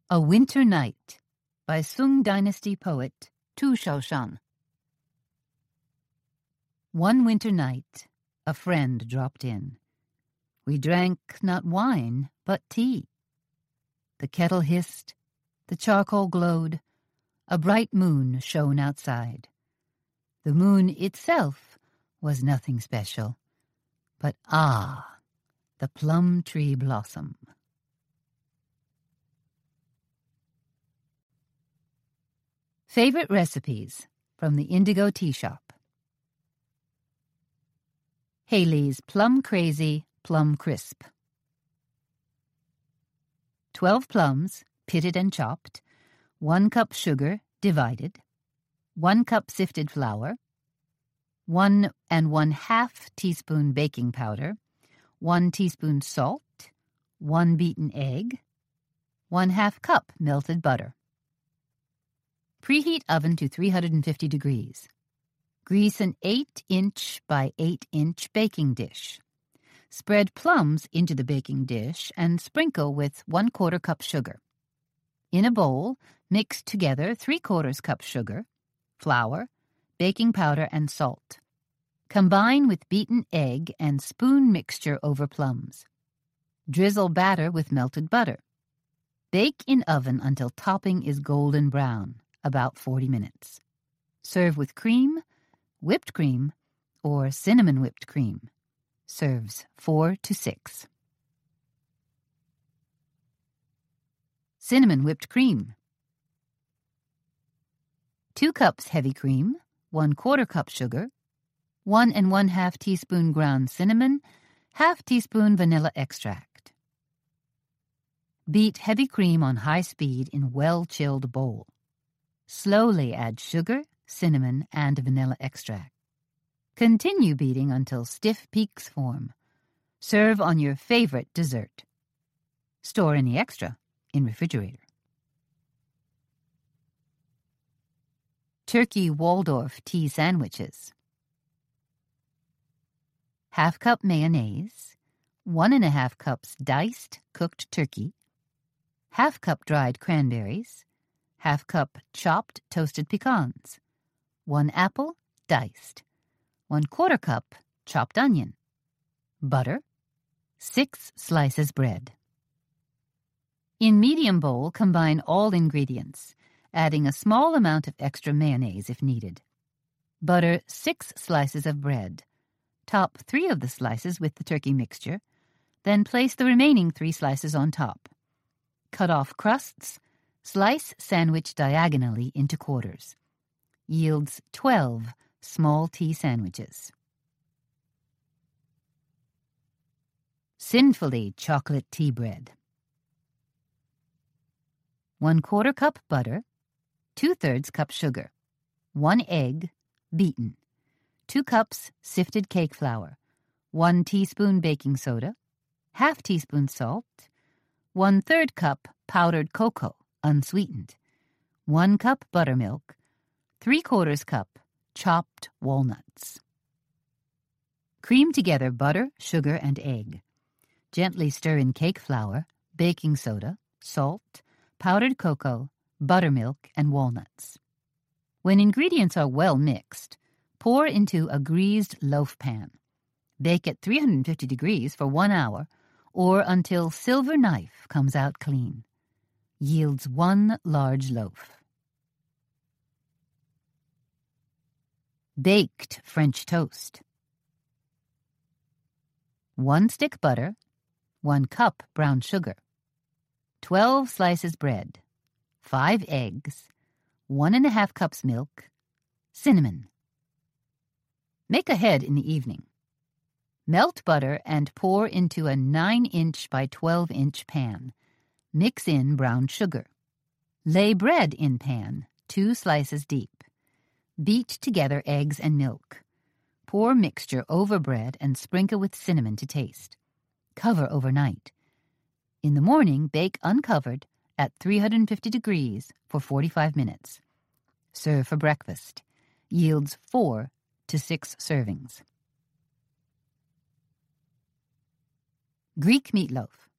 A Winter Night by Sung Dynasty poet Tu Shaoshan. One winter night, a friend dropped in. We drank not wine, but tea. The kettle hissed, the charcoal glowed, a bright moon shone outside. The moon itself was nothing special, but the plum tree blossom. Favorite recipes from the Indigo Tea Shop. Haley's Plum Crazy Plum Crisp. 12 plums, pitted and chopped, 1 cup sugar, divided, 1 cup sifted flour, 1 1/2 teaspoon baking powder, 1 teaspoon salt, 1 beaten egg, 1/2 cup melted butter. Preheat oven to 350 degrees. Grease an 8-inch by 8-inch baking dish. Spread plums into the baking dish and sprinkle with 1/4 cup sugar. In a bowl, mix together 3/4 cup sugar, flour, baking powder, and salt. Combine with beaten egg and spoon mixture over plums. Drizzle batter with melted butter. Bake in oven until topping is golden brown, about 40 minutes. Serve with cream, whipped cream, or cinnamon whipped cream. Serves 4 to 6. Cinnamon whipped cream. 2 cups heavy cream, 1/4 cup sugar, 1 1/2 teaspoon ground cinnamon, 1/2 teaspoon vanilla extract. Beat heavy cream on high speed in well-chilled bowl. Slowly add sugar, cinnamon, and vanilla extract. Continue beating until stiff peaks form. Serve on your favorite dessert. Store any extra in refrigerator. Turkey Waldorf tea sandwiches. 1/2 cup mayonnaise, 1 1/2 cups diced cooked turkey, 1/2 cup dried cranberries, 1/2 cup chopped toasted pecans, 1 apple, diced, 1/4 cup chopped onion, butter, 6 slices bread. In medium bowl, combine all ingredients, adding a small amount of extra mayonnaise if needed. Butter 6 slices of bread. Top 3 of the slices with the turkey mixture, then place the remaining 3 slices on top. Cut off crusts. Slice sandwich diagonally into quarters. Yields 12 small tea sandwiches. Sinfully chocolate tea bread. 1/4 cup butter, 2/3 cup sugar, 1 egg, beaten, 2 cups sifted cake flour, 1 teaspoon baking soda, 1/2 teaspoon salt, 1/3 cup powdered cocoa, unsweetened, 1 cup buttermilk, 3/4 cup chopped walnuts. Cream together butter, sugar, and egg. Gently stir in cake flour, baking soda, salt, powdered cocoa, buttermilk, and walnuts. When ingredients are well mixed, pour into a greased loaf pan. Bake at 350 degrees for 1 hour or until silver knife comes out clean. Yields 1 large loaf. Baked French toast. 1 stick butter, 1 cup brown sugar, 12 slices bread, 5 eggs, 1 1/2 cups milk, cinnamon. Make ahead in the evening. Melt butter and pour into a 9-inch by 12-inch pan. Mix in brown sugar. Lay bread in pan, 2 slices deep. Beat together eggs and milk. Pour mixture over bread and sprinkle with cinnamon to taste. Cover overnight. In the morning, bake uncovered at 350 degrees for 45 minutes. Serve for breakfast. Yields 4 to 6 servings. Greek meatloaf.